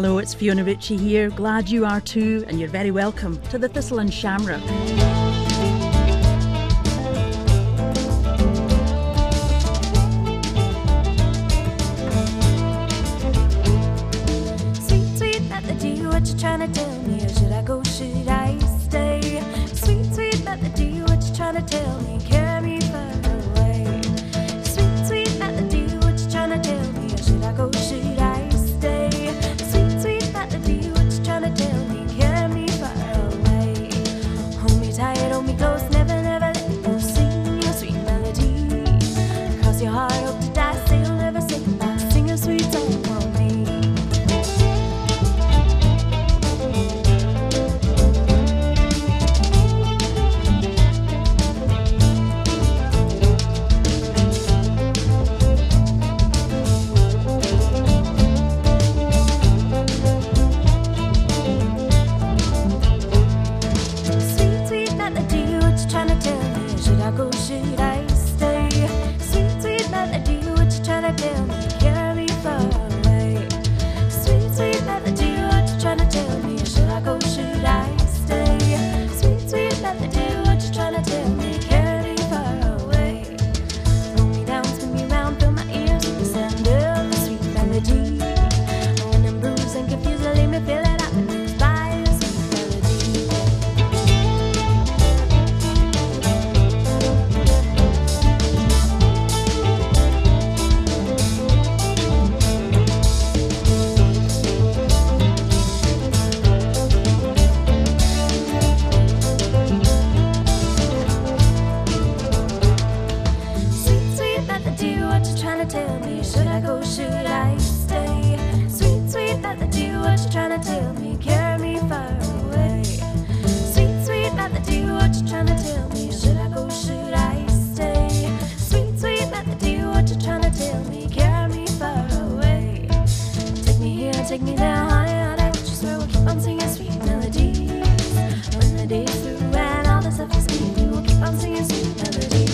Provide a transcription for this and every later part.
Hello, it's Fiona Ritchie here. Glad you are too, and you're very welcome to the Thistle and Shamrock. Sweet, sweet melody, what you trying to tell me? Or should I go, should I stay? Sweet, sweet melody, what you trying to tell me? Carry me far away. Sweet, sweet melody, what you trying to tell me? Or should I go, should I stay? Sweet, sweet melody, what you trying to tell me? Carry me far away. Hold me tight, hold me close, never, never let me go. Sing your sweet melody. Cross your heart, hope to die, say you'll never say goodbye. Sing a sweet song for me. Sweet, sweet melody, what you trying to tell me? Should I go, should I stay? Sweet, sweet melody, what you trying to tell me? Carry me far away. Sweet, sweet melody, what you trying to tell me? Should I go, should I stay? Sweet, sweet melody, what you trying to tell me? Carry me far away. Roll me down, spin me round, fill my ears with the sound of the sweet melody. When I'm bruised and confused, leave me feel it up and lose by a sweet melody. Sweet, sweet melody, what you trying to tell me? Should I go, should I stay? Sweet, sweet melody, what you trying to tell me? Carry me far away. Sweet, sweet melody, what you trying to tell me? Should I go, should I stay? Sweet, sweet melody, what you trying to tell me? Carry me far away. Take me here, take me there, honey, honey, what you swear we'll keep on singing sweet melodies. When the day's through and all the stuff is clean, we'll keep on singing sweet melodies.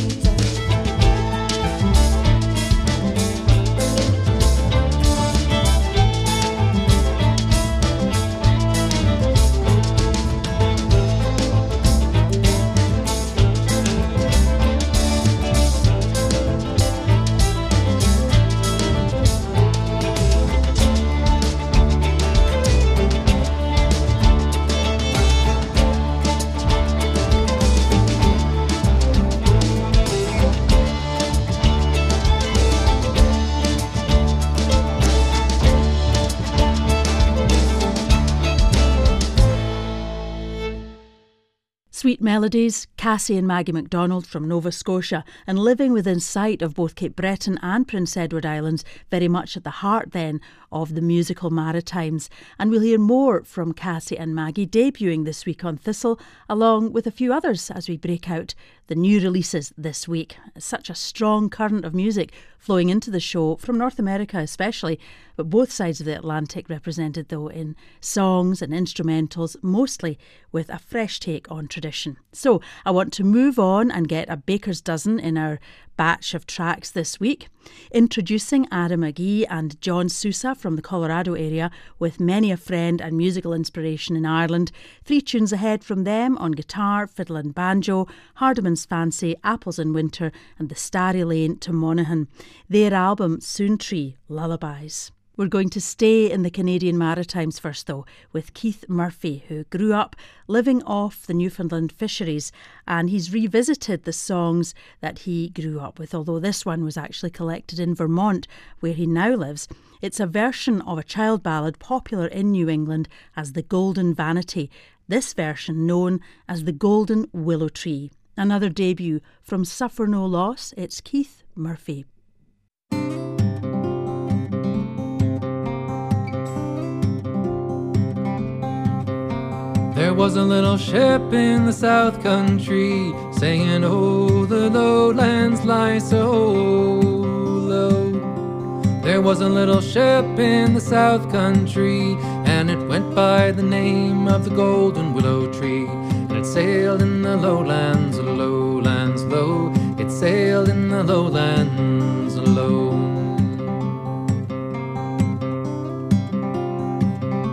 Sweet Melodies, Cassie and Maggie MacDonald from Nova Scotia, and living within sight of both Cape Breton and Prince Edward Islands, very much at the heart then of the musical Maritimes. And we'll hear more from Cassie and Maggie debuting this week on Thistle, along with a few others as we break out the new releases this week. Such a strong current of music flowing into the show, from North America especially, but both sides of the Atlantic represented though in songs and instrumentals, mostly with a fresh take on tradition. So I want to move on and get a baker's dozen in our batch of tracks this week. Introducing Adam McGee and John Sousa from the Colorado area with Many a Friend and musical inspiration in Ireland. 3 tunes ahead from them on guitar, fiddle and banjo, Hardiman's Fancy, Apples in Winter and the Starry Lane to Monaghan. Their album Soon Tree, Lullabies. We're going to stay in the Canadian Maritimes first though, with Keith Murphy, who grew up living off the Newfoundland fisheries, and he's revisited the songs that he grew up with, although this one was actually collected in Vermont, where he now lives. It's a version of a child ballad popular in New England as the Golden Vanity, this version known as the Golden Willow Tree. Another debut from Suffer No Loss, it's Keith Murphy. There was a little ship in the South Country saying, oh, the lowlands lie so low. There was a little ship in the South Country, and it went by the name of the Golden Willow Tree. And it sailed in the lowlands, lowlands low. It sailed in the lowlands low.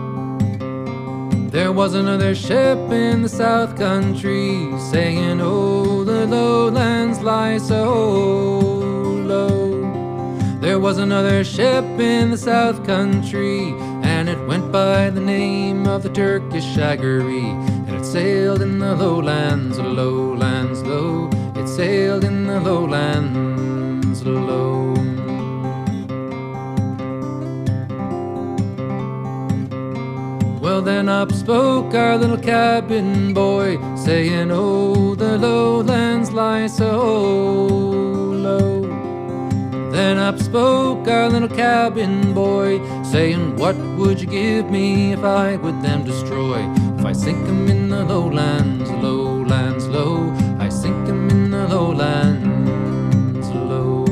was another ship in the South Country, saying, oh, the lowlands lie so low. There was another ship in the South Country, and it went by the name of the Turkish Shaggery, and it sailed in the lowlands, lowlands low. It sailed in the lowlands low. Well, then up spoke our little cabin boy, saying, oh, the lowlands lie so low. Then up spoke our little cabin boy, saying, what would you give me if I would them destroy? If I sink 'em in the lowlands, lowlands low. I sink 'em in the lowlands low.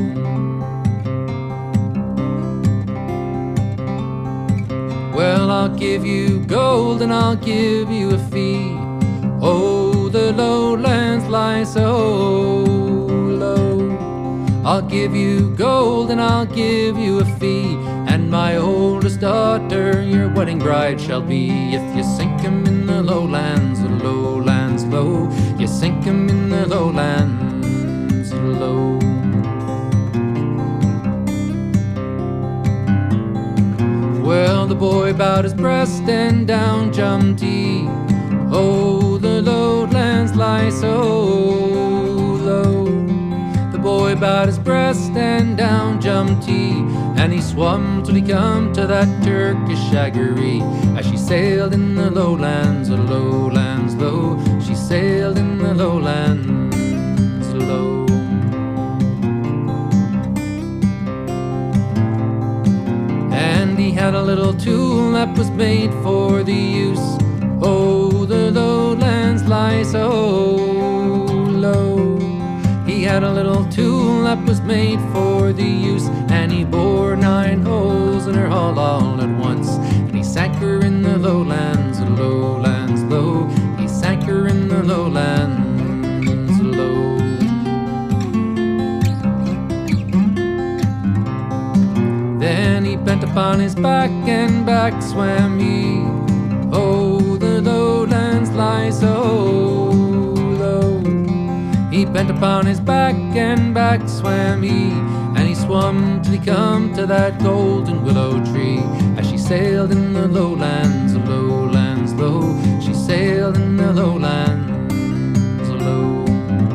Well, I'll give you gold and I'll give you a fee. Oh, the lowlands lie so low. I'll give you gold and I'll give you a fee, and my oldest daughter your wedding bride shall be. If you sink 'em in the lowlands low. You sink 'em in the lowlands low. Well, the boy bowed his breast and down jumped he. Oh, the lowlands lie so low. The boy bowed his breast and down jumped he, and he swum till he come to that Turkish Shaggery, as she sailed in the lowlands, lowlands low. She sailed in the lowlands low. And he had a little tool that was made for the use. Oh, the lowlands lie so low. He had a little tool that was made for the use, and he bore 9 holes in her hull all at once, and he sank her in the lowlands, lowlands low. He sank her in the lowlands low. Then he bent upon his back and back swam he. Oh, the lowlands lie so low. He bent upon his back and back swam he, and he swum till he come to that golden willow tree, as she sailed in the lowlands, lowlands low. She sailed in the lowlands low.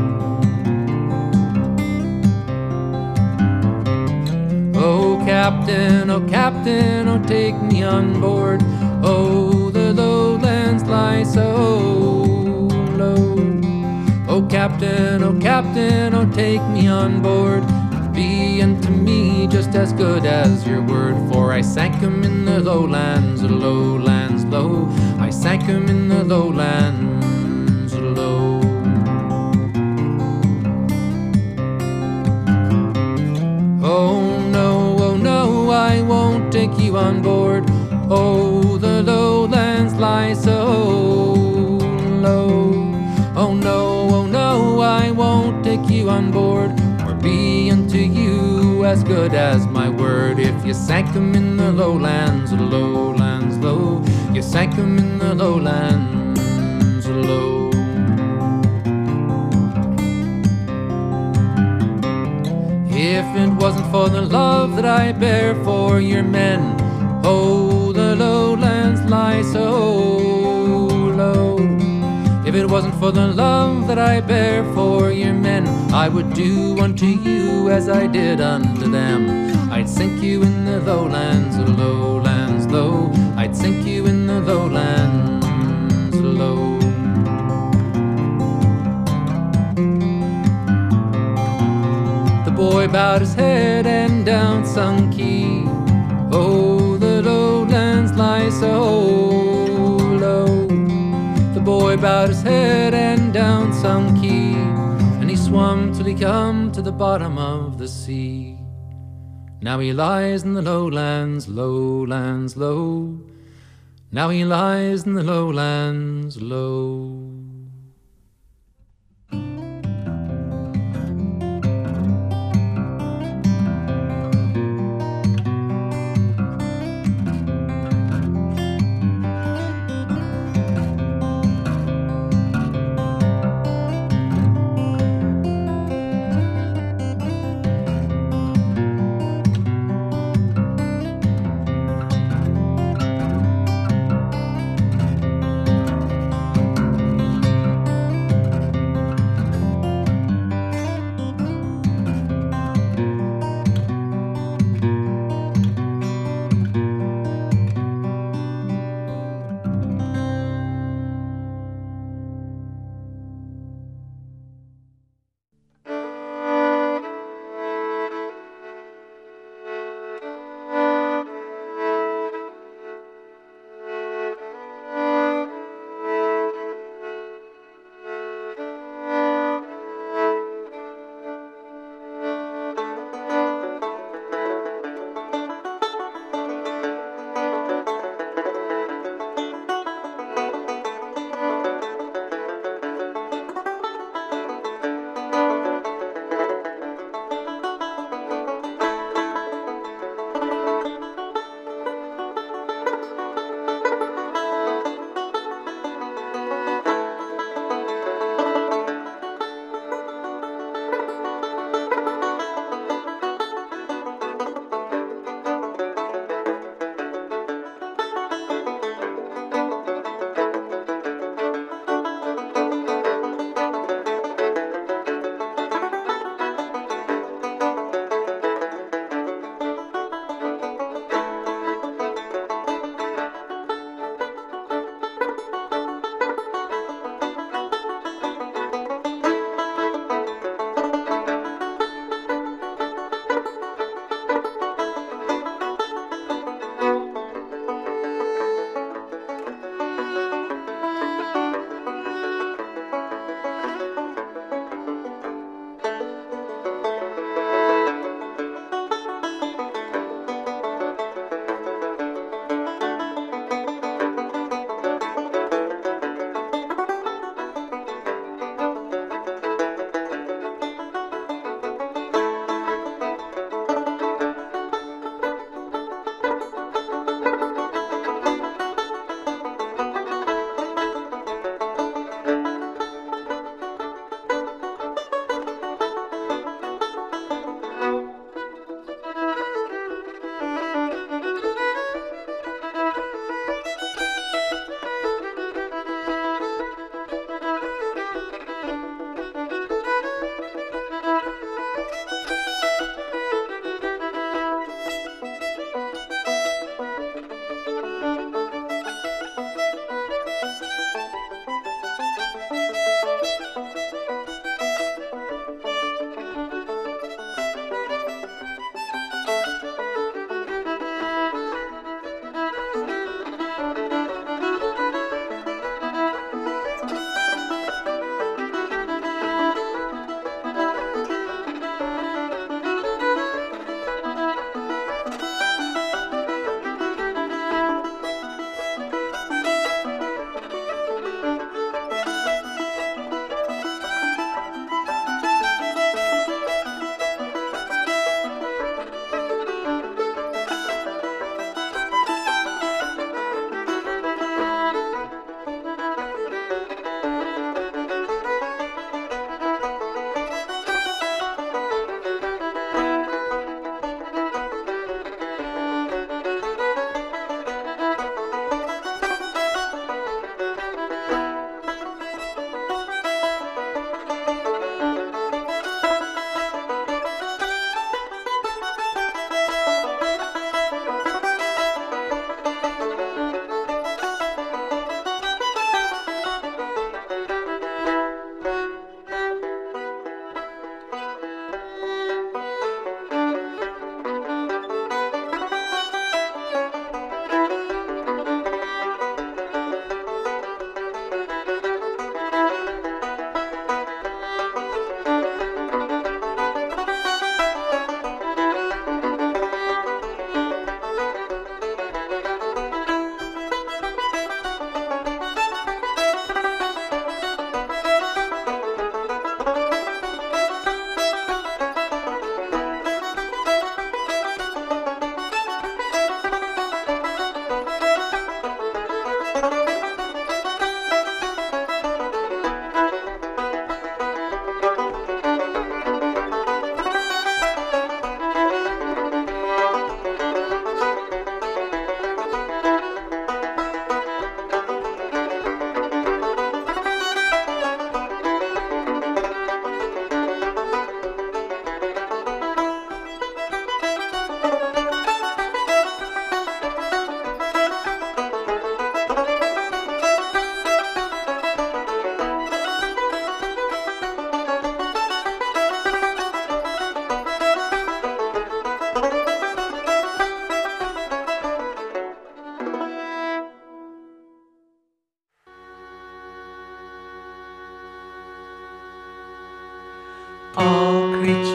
Oh, captain, oh, take me on board. Oh, the lowlands lie so low. Oh, captain, oh, take me on board. Be unto me just as good as your word, for I sank 'em in the lowlands, lowlands low. I sank 'em in the lowlands low. Oh no, I won't take you on board. Oh, the lowlands lie so low. Oh no, I won't take you on board, or be unto you as good as my word. If you sank 'em in the lowlands, lowlands low. You sank 'em in the lowlands low. If it wasn't for the love that I bear for your men, oh, the lowlands lie so low. If it wasn't for the love that I bear for your men, I would do unto you as I did unto them. I'd sink you in the lowlands, lowlands low. I'd sink you in the lowlands low. The boy bowed his head and down sunk he. Oh, the lowlands lie so low. The boy bowed his head and down sunk he, and he swum till he come to the bottom of the sea. Now he lies in the lowlands, lowlands low. Now he lies in the lowlands low.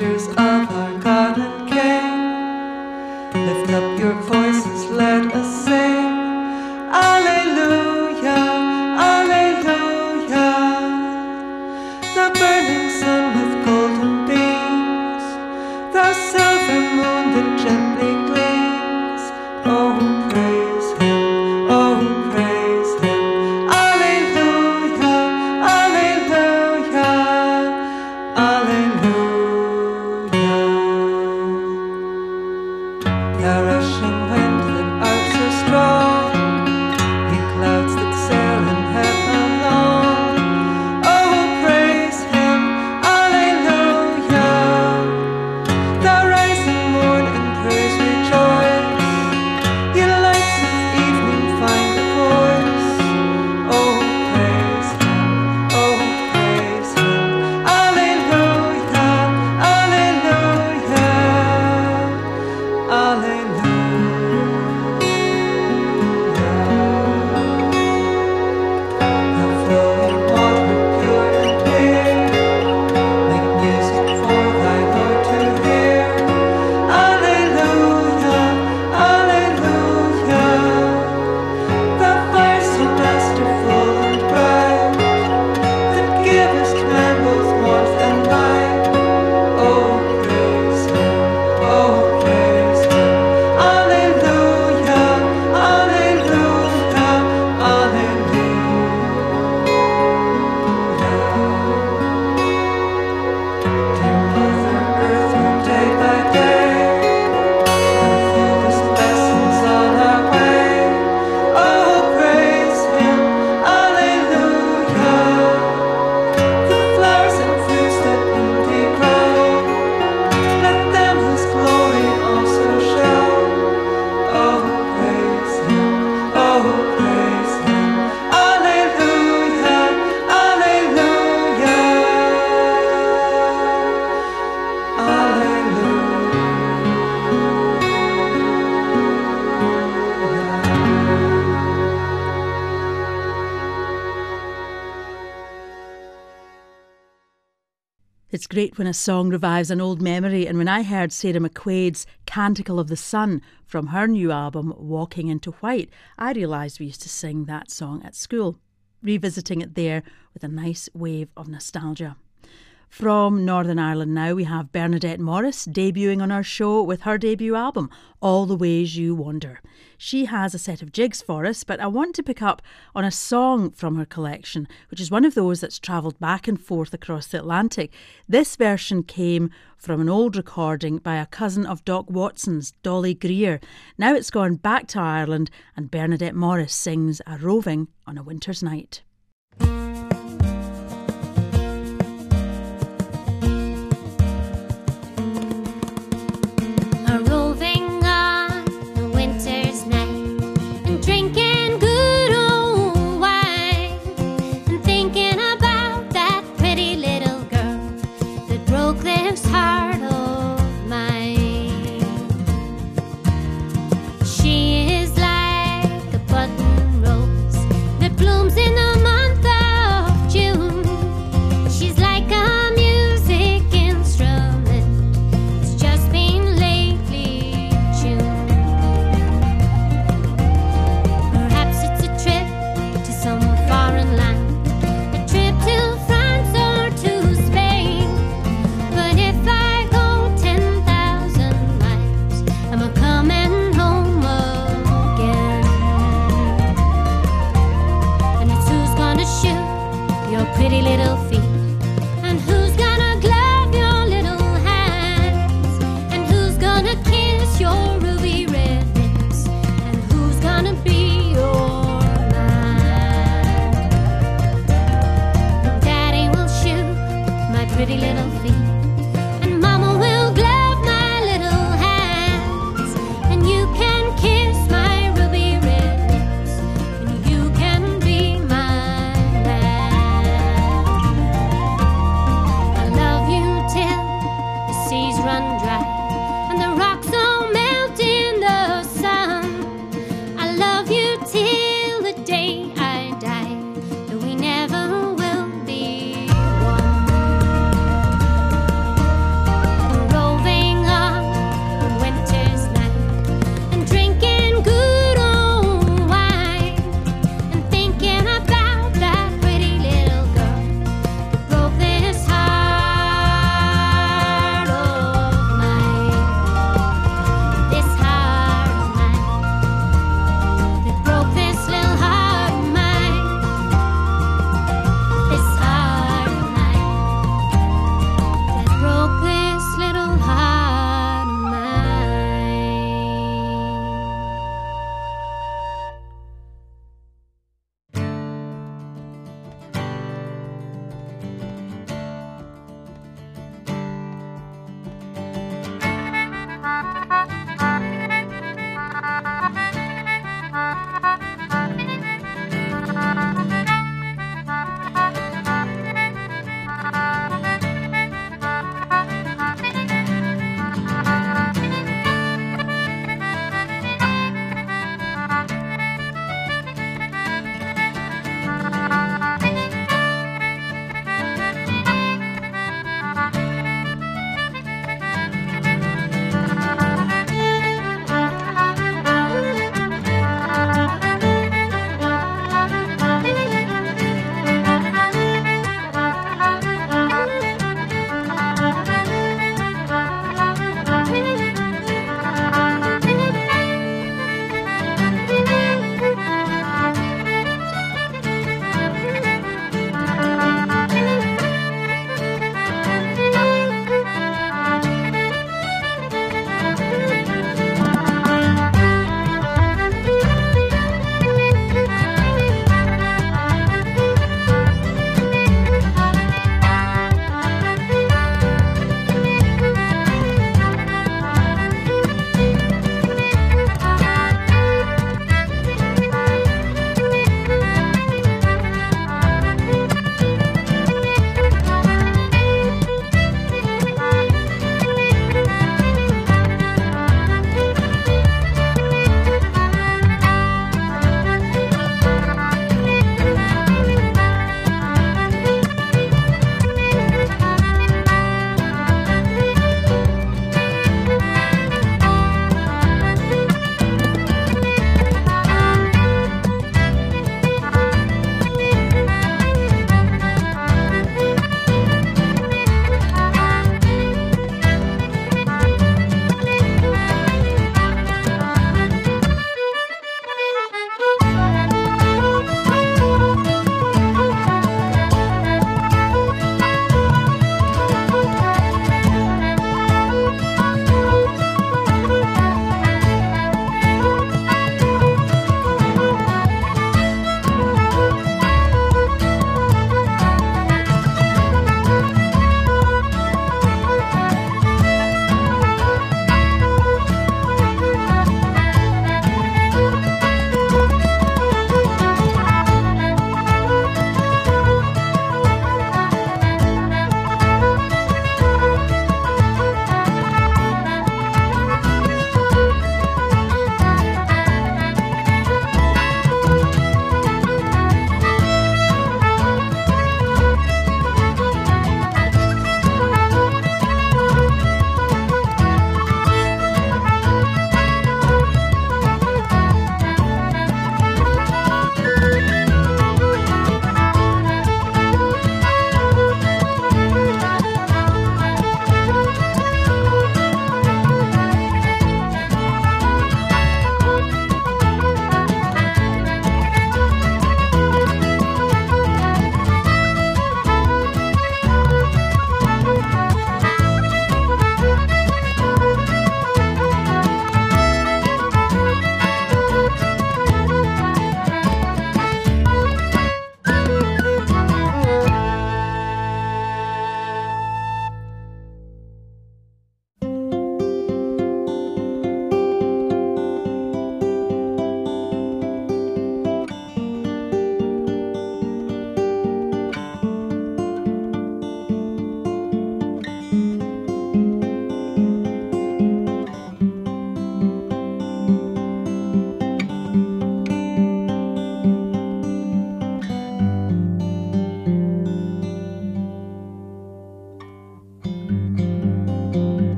pictures of our God and King. Lift up your voices, let us sing. Alleluia, Alleluia. The burning sun with golden beams, the silver moon that gently gleams. Oh, praise Him, oh, praise Him. Alleluia, Alleluia, Alleluia. The rushing wind that out so strong, ye clouds that sail in heaven along. Oh, praise Him, Alleluia. The rising morn in praise rejoice, ye lights of evening find a voice. Oh, praise Him, oh, praise Him. Alleluia, Alleluia, Alleluia. The flowing water pure and clear, make music for thy Lord to hear. Alleluia, Alleluia. The fire so masterful and bright, that givest man both warmth and light. Oh, praise Him, oh, praise Him. Alleluia, Alleluia, Alleluia. Dear Mother Earth, who day by day unfoldest blessings on our way. Oh, praise Him, Alleluia. The flowers and fruits that in Thee grow, let them His glory also show. Oh, praise Him, oh, praise Him. Alleluia, Alleluia, It's great when a song revives an old memory, and when I heard Sarah McQuaid's Canticle of the Sun from her new album Walking into White, I realised we used to sing that song at school, revisiting it there with a nice wave of nostalgia. From Northern Ireland now, we have Bernadette Morris debuting on our show with her debut album, All the Ways You Wander. She has a set of jigs for us, but I want to pick up on a song from her collection, which is one of those that's travelled back and forth across the Atlantic. This version came from an old recording by a cousin of Doc Watson's, Dolly Greer. Now it's gone back to Ireland, and Bernadette Morris sings A Roving on a Winter's Night. A roving on a winter's night, and drinking good old wine, and thinking about that pretty little girl that broke this heart of mine. She is like a button rose that blooms in the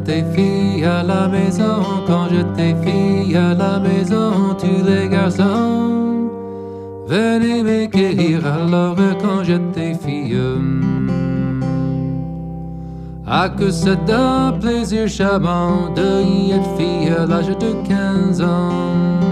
j'étais fille à la maison, quand j'étais fille à la maison, tous les garçons venaient m'écrire. Alors quand j'étais fille, ah que c'est un plaisir charmant de y être fille à l'âge de 15 ans.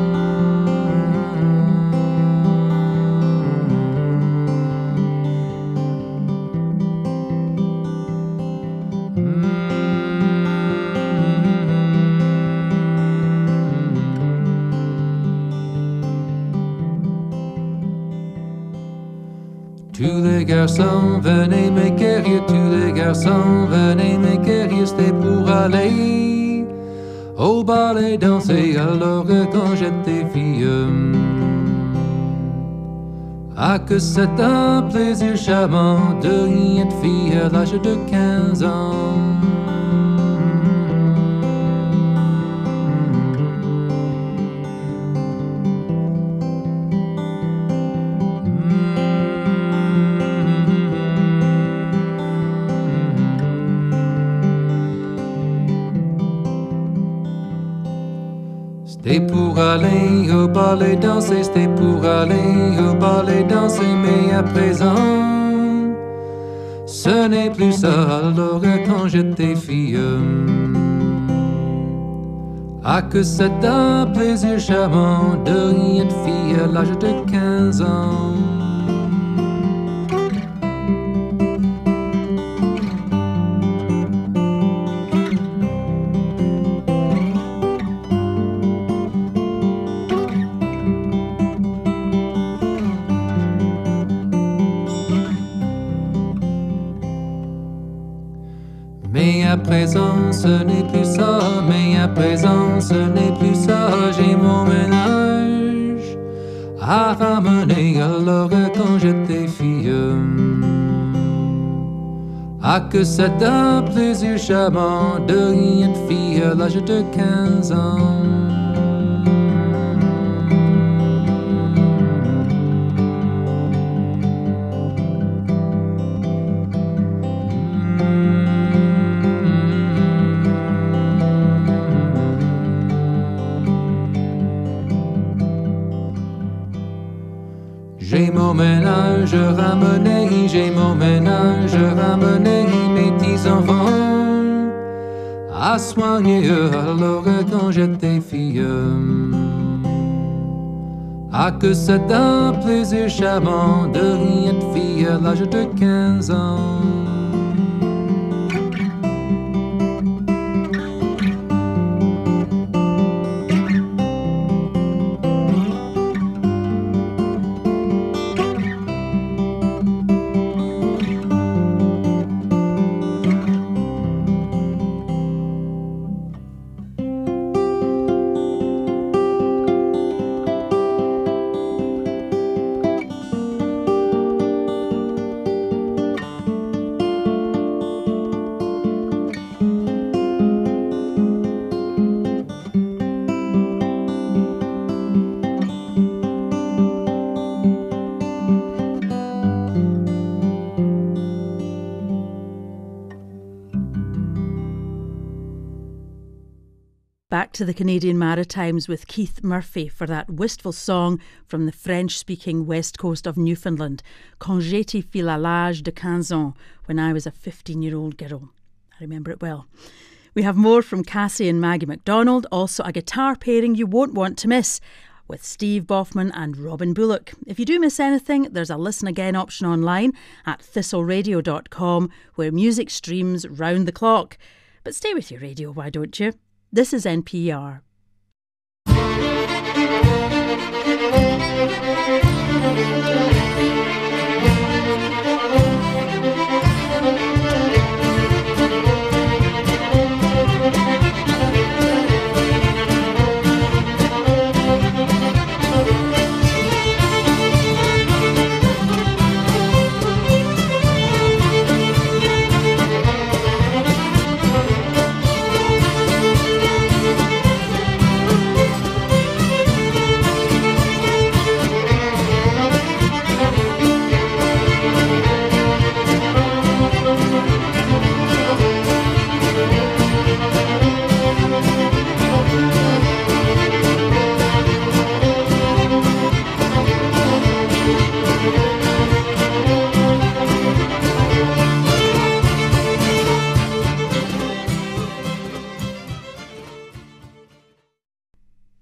Tous les garçons venaient m'équérir, tous les garçons venaient m'équérir, c'était pour aller au ballet danser. Alors que quand j'étais fille, ah que c'est un plaisir charmant de y être fille à l'âge de 15 ans. C'était pour aller au ballet danser, c'était pour aller au ballet danser, mais à présent, ce n'est plus ça. Alors quand j'étais fille, ah que c'est un plaisir charmant de y être fille à l'âge de 15 ans. Mais à présent ce n'est plus ça, mais à présent ce n'est plus ça. J'ai mon ménage à ramener. Alors quand j'étais fille, ah que c'est un plaisir charmant de y être fille à l'âge de 15 ans. J'ai mon ménage ramené, j'ai mon ménage ramené, mes petits enfants à soigner. Alors quand j'étais fille, ah que c'est un plaisir charmant de y être fille à l'âge de 15 ans. Back to the Canadian Maritimes with Keith Murphy for that wistful song from the French-speaking west coast of Newfoundland, Quand j'étais fille à l'âge de 15 ans, when I was a 15-year-old girl. I remember it well. We have more from Cassie and Maggie MacDonald, also a guitar pairing you won't want to miss with Steve Boffman and Robin Bullock. If you do miss anything, there's a listen again option online at thistleradio.com where music streams round the clock. But stay with your radio, why don't you? This is NPR.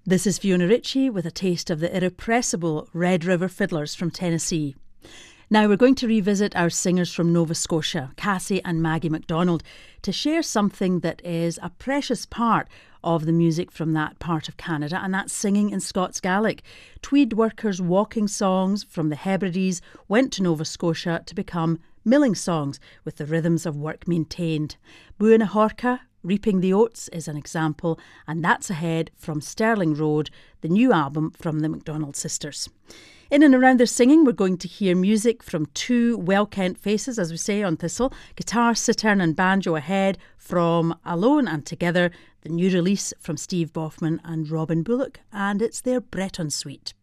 This is Fiona Ritchie with a taste of the irrepressible Red River Fiddlers from Tennessee. Now we're going to revisit our singers from Nova Scotia, Cassie and Maggie MacDonald, to share something that is a precious part of the music from that part of Canada, and that's singing in Scots Gaelic. Tweed workers' walking songs from the Hebrides went to Nova Scotia to become milling songs with the rhythms of work maintained. Buina Horka, Reaping the Oats is an example, and that's ahead from Sterling Road, the new album from the MacDonald sisters. In and around their singing, we're going to hear music from two well-kent faces, as we say on Thistle. Guitar, cittern and banjo ahead from Alone and Together, the new release from Steve Boffman and Robin Bullock, and it's their Breton Suite.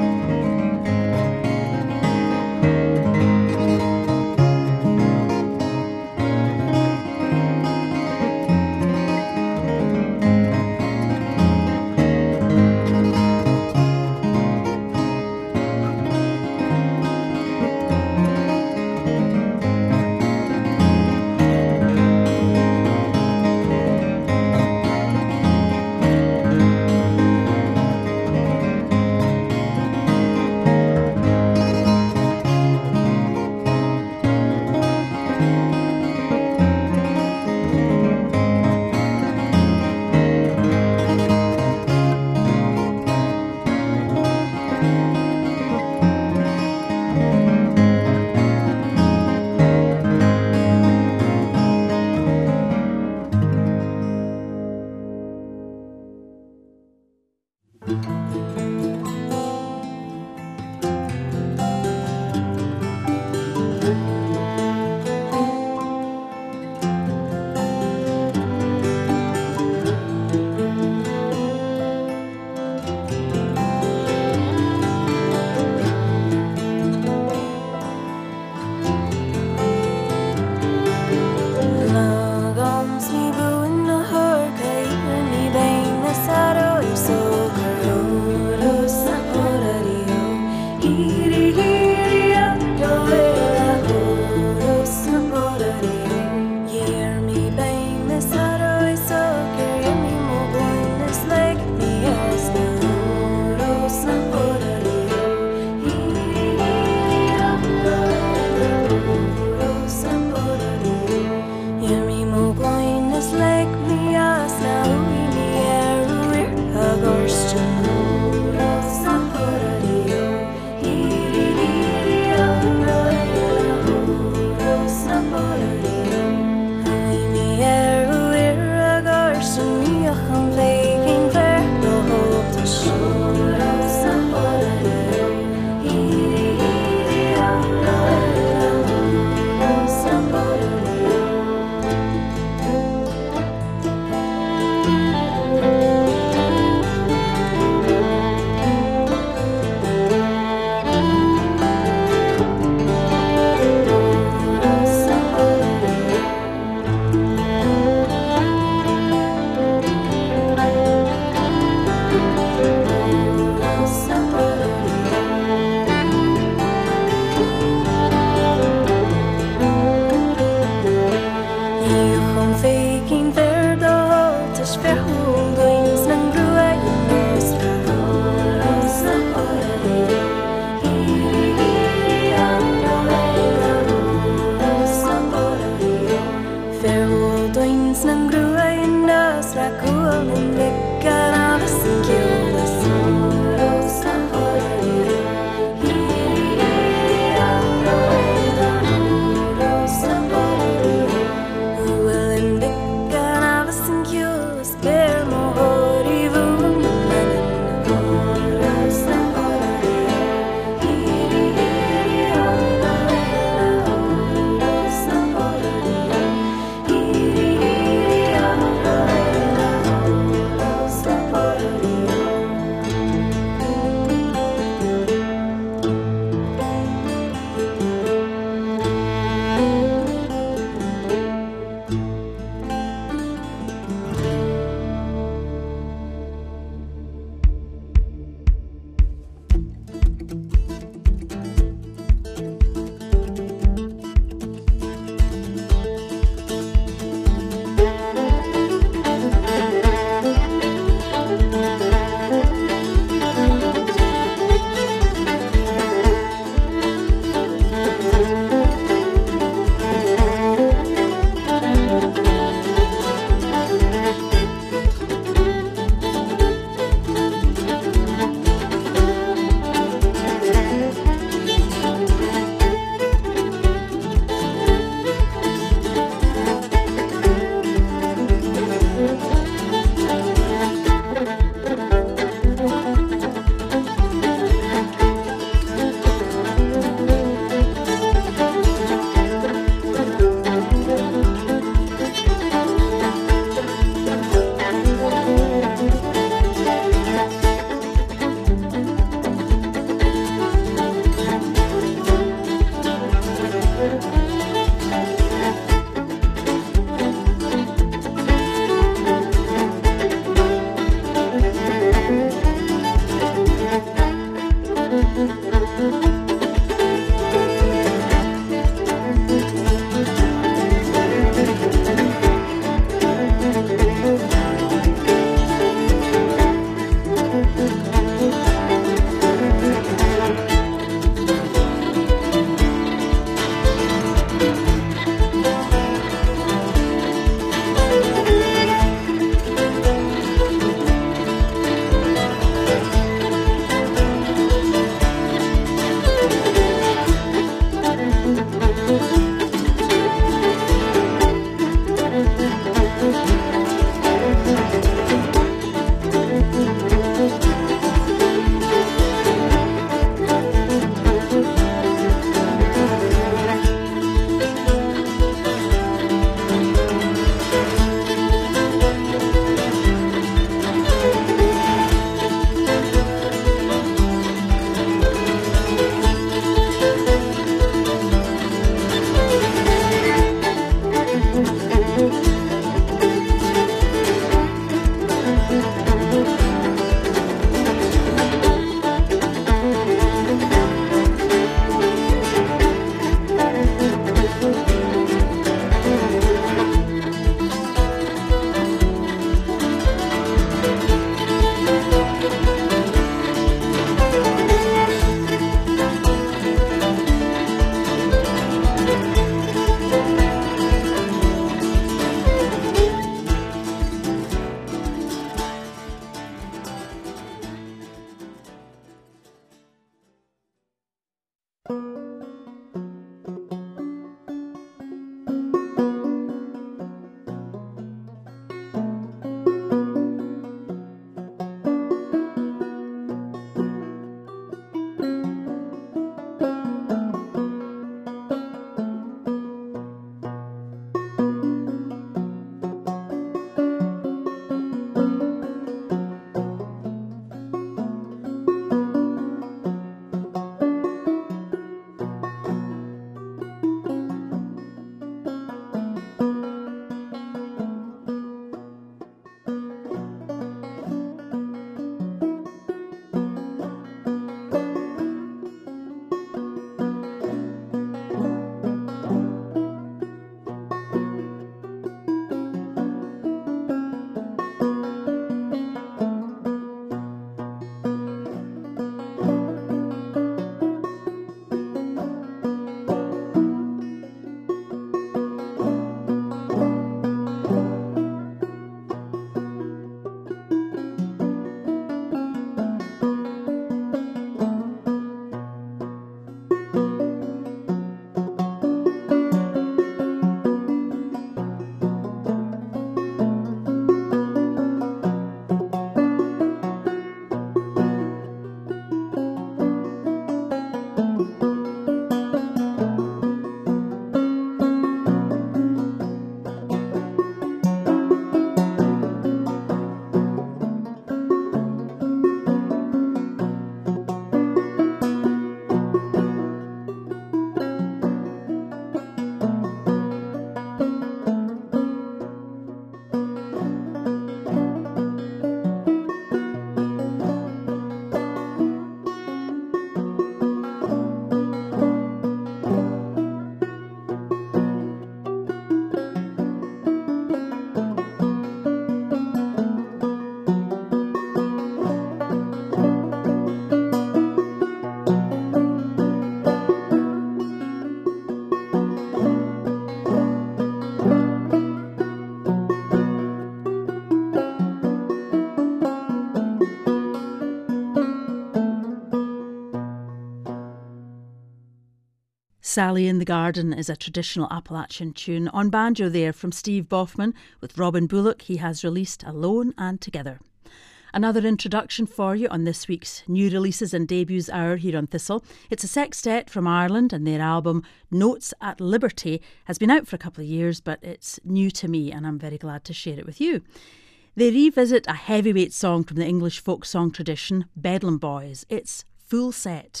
Sally in the Garden is a traditional Appalachian tune. On banjo there from Steve Boffman with Robin Bullock. He has released Alone and Together. Another introduction for you on this week's new releases and debuts hour here on Thistle. It's a sextet from Ireland, and their album Notes at Liberty has been out for a couple of years, but it's new to me and I'm very glad to share it with you. They revisit a heavyweight song from the English folk song tradition, Bedlam Boys. It's Full Set.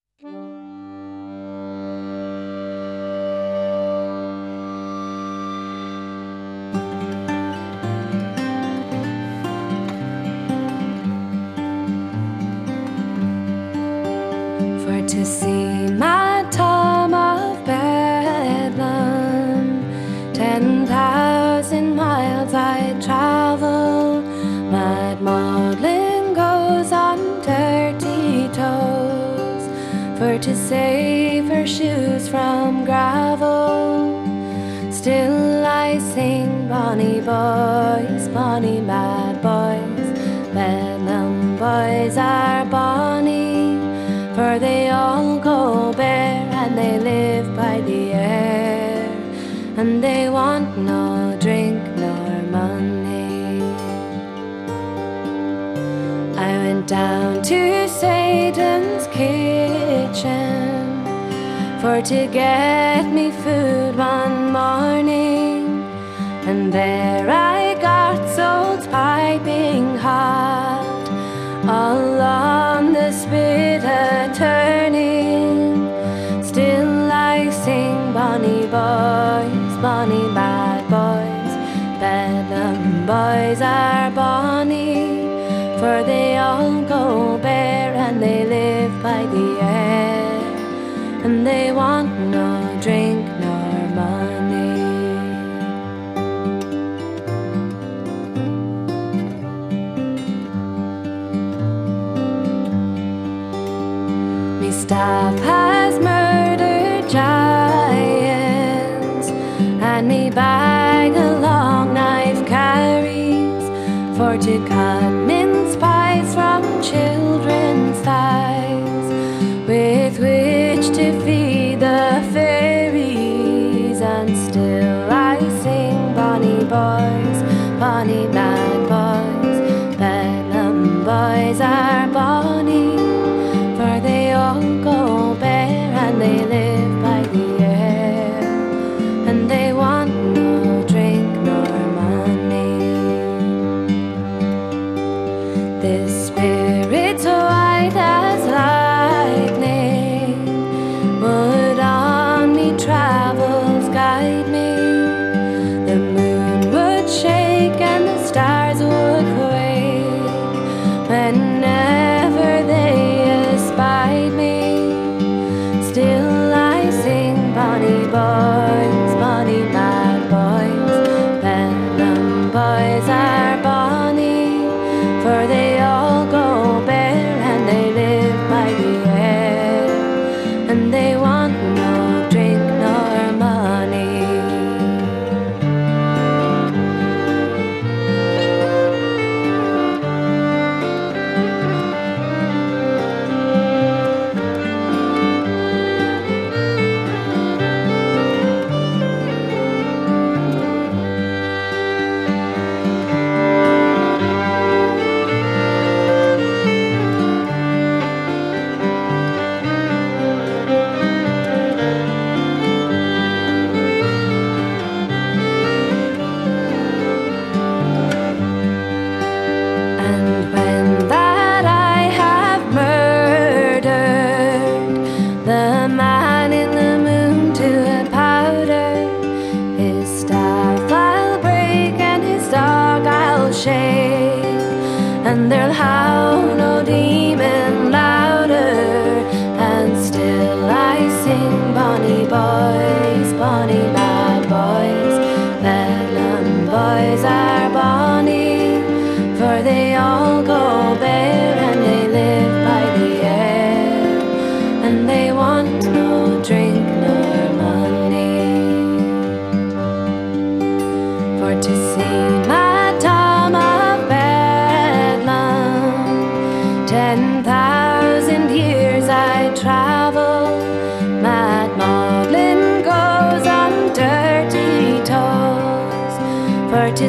To see my Tom of Bedlam, 10,000 miles I travel. Mad Maudlin goes on dirty toes, for to save her shoes from gravel. Still I sing bonny boys, bonny mad boys. Bedlam boys are bonny, for they all go bare and they live by the air, and they want no drink nor money. I went down to Satan's kitchen for to get me food one morning, and there I got souls piping hot, all on the spit a-turning. Still I sing bonny boys, bonny bad boys. Bedlam boys are bonny, for they all go bare and they live by the air, and they want no drink nor money. Me staff has murdered giants, and me bag a long knife carries, for to cut mince pies from children's thighs, with which to feed the fairies. And still I sing bonny boys, bonny mad boys. Bedlam boys are bonny, for they all go bare and they live by the air, and they want no drink nor money. This spirit's white as lightning, will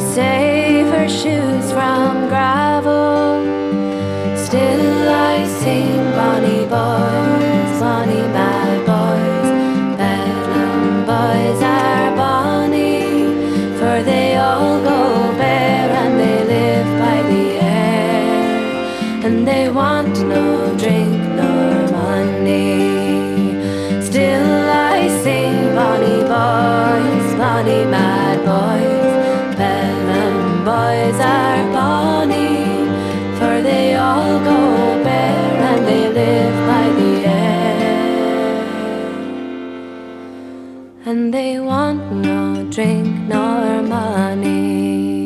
save her shoes from gravel. Still I sing bonny boys, bonny bad boys. Bedlam boys are bonny, for they all go bare and they live by the air, and they want no drink nor money. Still I sing bonny boys, bonny mad boys. Bedlam boys are bonny, for they all go bare and they live by the air, and they want no drink nor money.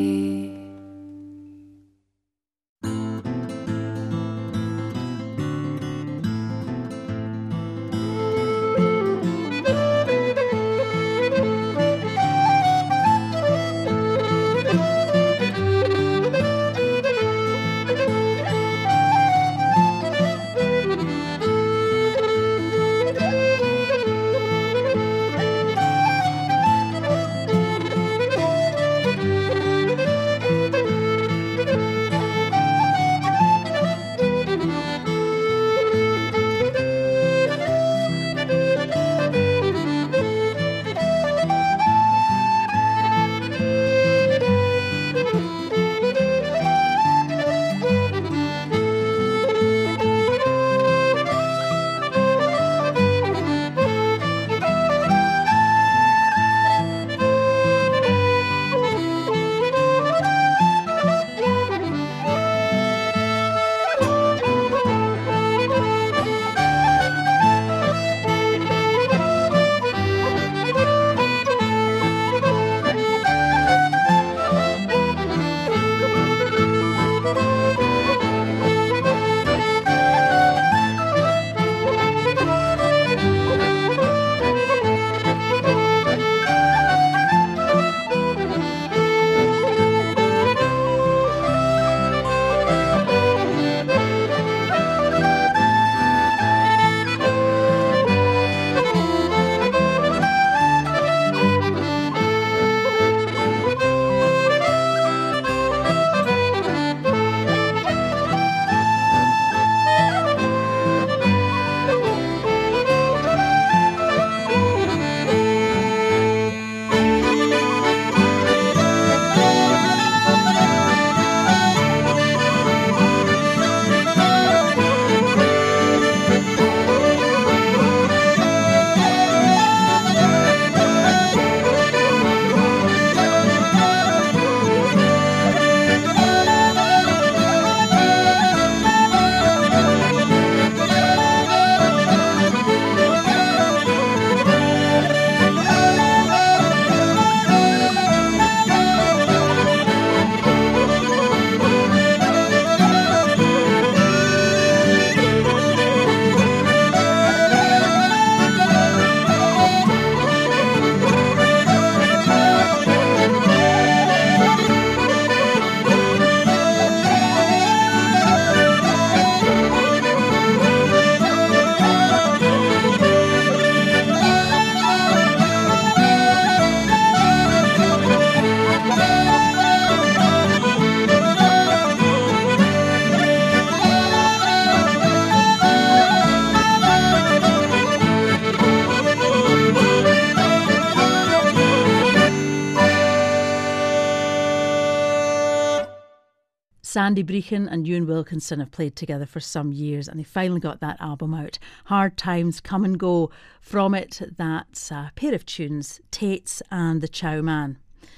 Sandy Breachin and Ewan Wilkinson have played together for some years, and they finally got that album out. Hard Times Come and Go. From it, that's a pair of tunes, Tates and The Chow Man.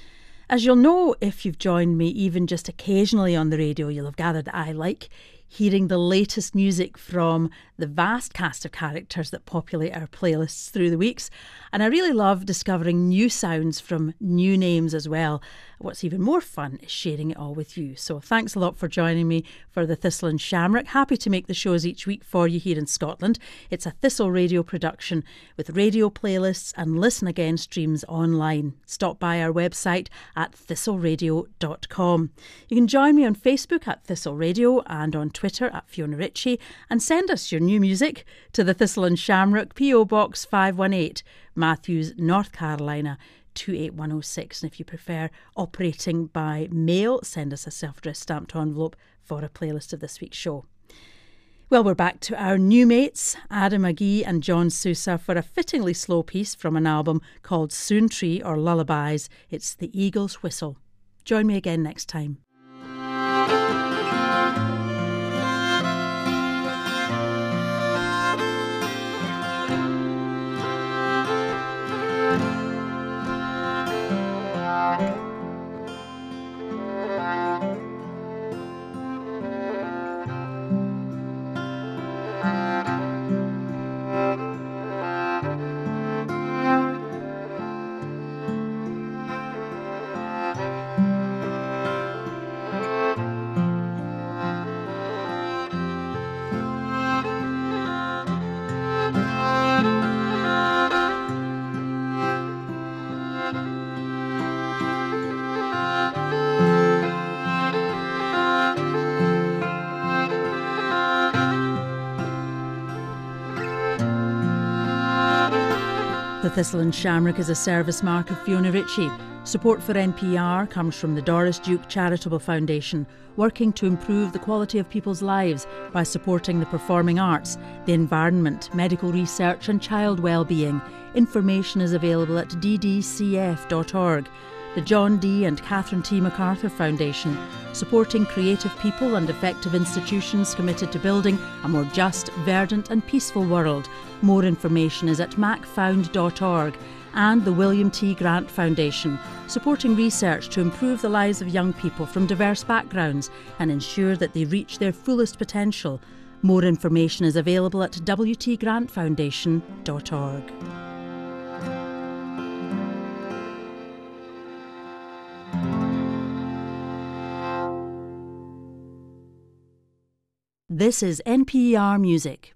As you'll know, if you've joined me even just occasionally on the radio, you'll have gathered that I like hearing the latest music from the vast cast of characters that populate our playlists through the weeks. And I really love discovering new sounds from new names as well. What's even more fun is sharing it all with you. So thanks a lot for joining me for the Thistle and Shamrock. Happy to make the shows each week for you here in Scotland. It's a Thistle Radio production with radio playlists and listen again streams online. Stop by our website at thistleradio.com. You can join me on Facebook at Thistle Radio and on Twitter at Fiona Ritchie, and send us your new music to the Thistle and Shamrock, P.O. Box 518, Matthews, North Carolina 28106. And if you prefer operating by mail, send us a self-addressed stamped envelope for a playlist of this week's show. Well, we're back to our new mates, Adam McGee and John Sousa, for a fittingly slow piece from an album called Soon Tree or Lullabies. It's The Eagle's Whistle. Join me again next time. The Thistle and Shamrock is a service mark of Fiona Ritchie. Support for NPR comes from the Doris Duke Charitable Foundation, working to improve the quality of people's lives by supporting the performing arts, the environment, medical research and child well-being. Information is available at ddcf.org. The John D. and Catherine T. MacArthur Foundation, supporting creative people and effective institutions committed to building a more just, verdant and peaceful world. More information is at macfound.org. And the William T. Grant Foundation, supporting research to improve the lives of young people from diverse backgrounds and ensure that they reach their fullest potential. More information is available at wtgrantfoundation.org. This is NPR Music.